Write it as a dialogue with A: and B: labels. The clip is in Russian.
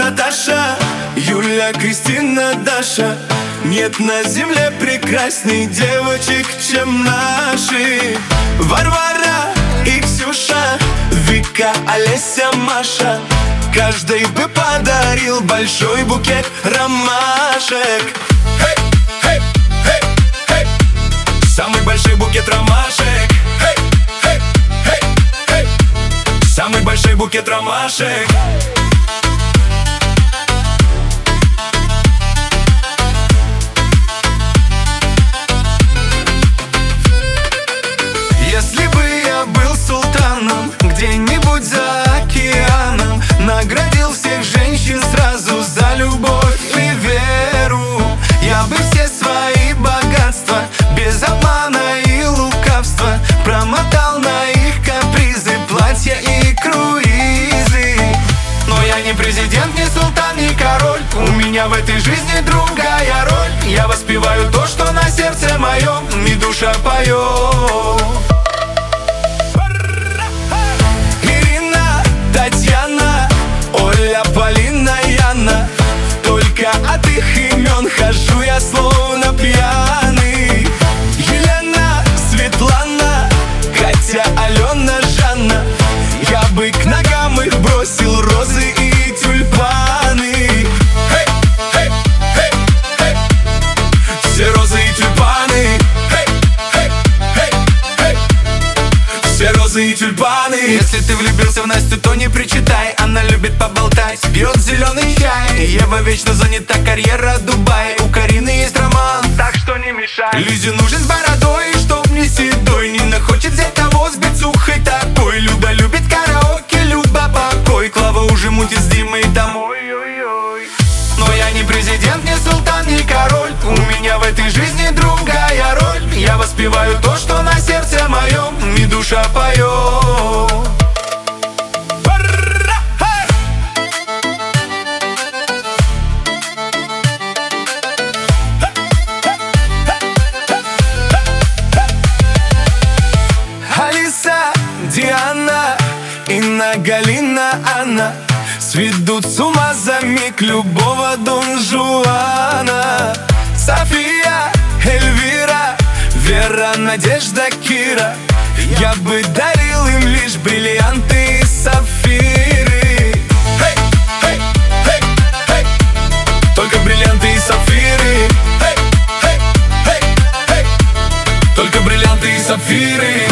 A: Наташа, Юля, Кристина, Даша. Нет на земле прекрасней девочек, чем наши. Варвара и Ксюша, Вика, Олеся, Маша. Каждый бы подарил большой букет ромашек. Hey, hey, hey, hey. Самый большой букет ромашек. Hey, hey, hey, hey. Самый большой букет ромашек. Если бы я был султаном где-нибудь за океаном, наградил всех женщин сразу за любовь и веру, я бы все свои богатства без обмана и лукавства промотал на их капризы, платья и круизы. Но я не президент, не султан, не король. У меня в этой жизни другая роль. Я воспеваю то, что на сердце моем и душа поет. Татьяна, Оля, Полина, Яна. Только от их имен хожу я словно пьяный. Елена, Светлана, Катя, Алена, Жанна. Я бы к ногам их бросил розы и тюльпаны. Hey, hey, hey, hey. Все розы и тюльпаны. Hey, hey, hey, hey. Все розы и тюльпаны. Если ты влюбился в Настю, то не причитай. Она любит поболтать, пьет зеленый чай. Ева вечно занята, карьера Дубай. У Карины есть роман, так что не мешай. Лизе нужен с бородой, чтоб не седой. Нина хочет взять того с бицухой такой. Люда любит караоке, Люба покой. Клава уже мутит с Димой домой. Но я не президент, не султан, не король. У меня в этой жизни другая роль. Я воспеваю то, что на сердце моем и душа поет. Алиса, Диана, Инна, Галина, Анна сведут с ума за миг любого Дон Жуана. София, Эльвира, Вера, Надежда, Кира. Я бы дарил им лишь бриллианты и сапфиры. Hey, hey, hey, hey. Только бриллианты и сапфиры. Hey, hey, hey, hey. Только бриллианты и сапфиры.